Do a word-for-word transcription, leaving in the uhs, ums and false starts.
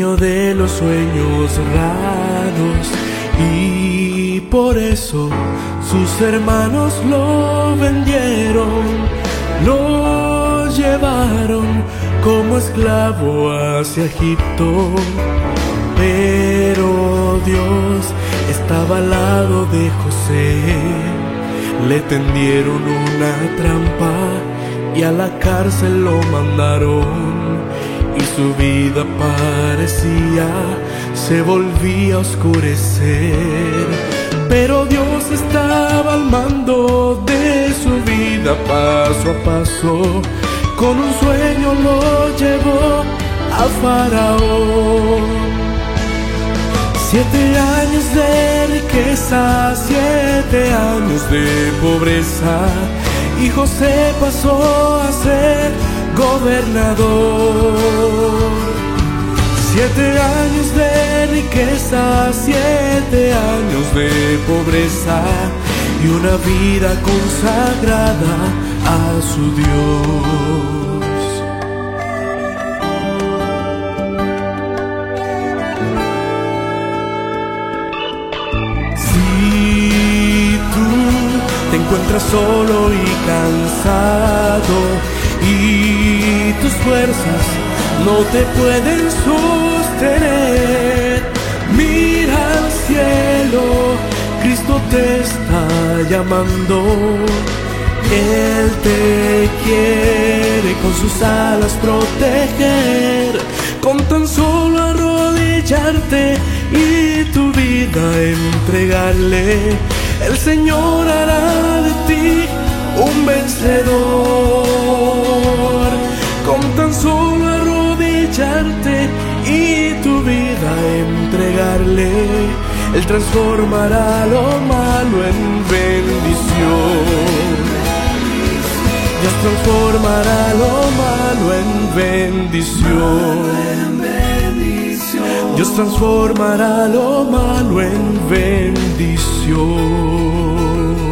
dueño de los sueños raros, y por eso sus hermanos lo vendieron, lo llevaron como esclavo hacia Egipto. Pero Dios estaba al lado de José, le tendieron una trampa y a la cárcel lo mandaron, y su vida parecía se volvía a oscurecer. Pero Dios estaba al mando de su vida paso a paso, con un sueño lo llevó a Faraón. Siete años de riqueza, siete años de pobreza, y José pasó a ser gobernador. Siete años de riqueza, siete años de pobreza, y una vida consagrada a su Dios. Te encuentras solo y cansado, y tus fuerzas no te pueden sostener. Mira al cielo, Cristo te está llamando. Él te quiere con sus alas proteger, con tan solo arrodillarte y tu vida entregarle. El Señor hará de ti un vencedor, con tan solo arrodillarte y tu vida entregarle. Él transformará lo malo en bendición. Dios transformará lo malo en bendición. Dios transformará lo malo en bendición.